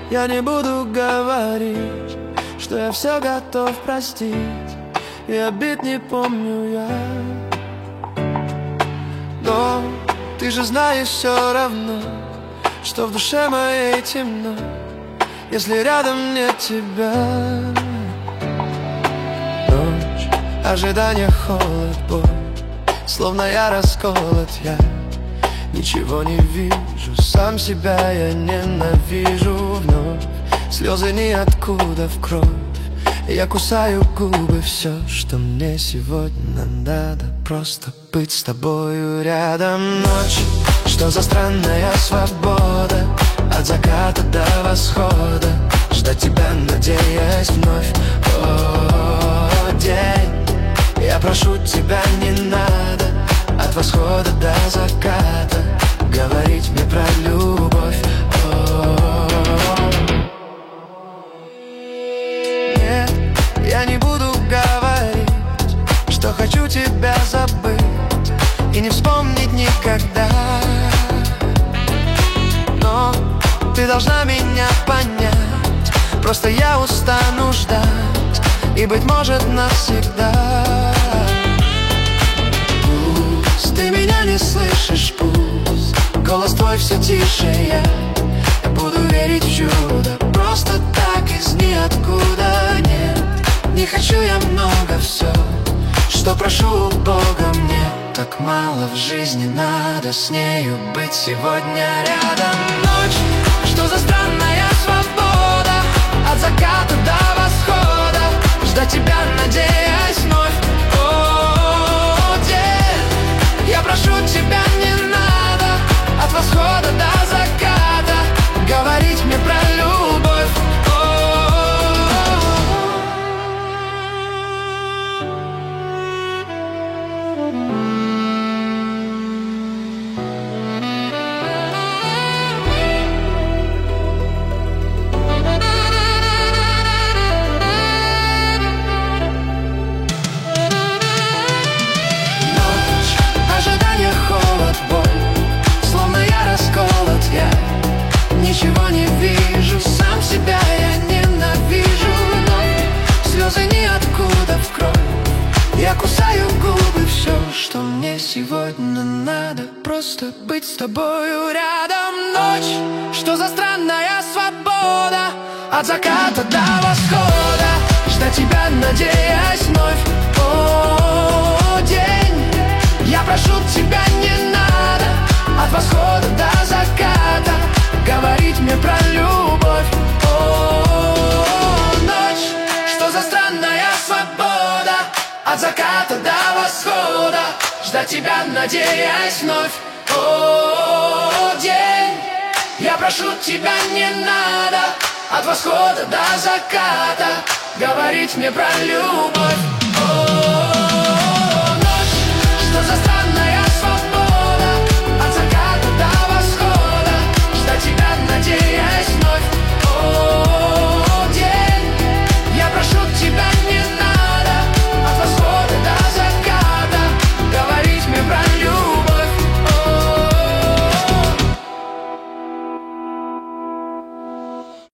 Я не буду говорить, что я все готов простить, и обид не помню я. Но ты же знаешь все равно, что в душе моей темно, если рядом нет тебя. Ночь, ожидание, холод, боль, словно я расколот, я ничего не вижу, сам себя я ненавижу вновь. Слезы ниоткуда в кровь, я кусаю губы. Все, что мне сегодня надо, просто быть с тобою рядом. Ночь, что за странная свобода, от заката до восхода, ждать тебя, надеясь вновь. О, день, я прошу тебя, не надо от восхода до заката говорить мне про любовь. Нет, я не буду говорить, что хочу тебя забыть и не вспомнить никогда. Но ты должна меня понять, просто я устану ждать, и, быть может, навсегда. Ты меня не слышишь, пусть голос твой все тише, я буду верить в чудо, просто так из ниоткуда. Нет, не хочу я много, все, что прошу у Бога, мне так мало в жизни, надо с нею быть сегодня рядом. Ночь, что за странная свобода, от заката до восхода, ждать тебя, надеясь вновь. Я прошу тебя, не надо от восхода до заката говорить мне про любовь. Ничего не вижу, сам себя я ненавижу, но слезы ниоткуда в кровь, я кусаю губы. Все, что мне сегодня надо, просто быть с тобою рядом. Ночь, что за странная свобода, от заката до восхода, ждать тебя, надеясь вновь. О, день, я прошу тебя, не надо от восхода до заката говорить мне про любовь. О, ночь, что за странная свобода, от заката до восхода, ждать тебя, надеясь вновь. О, день, я прошу тебя, не надо от восхода до заката говорить мне про любовь.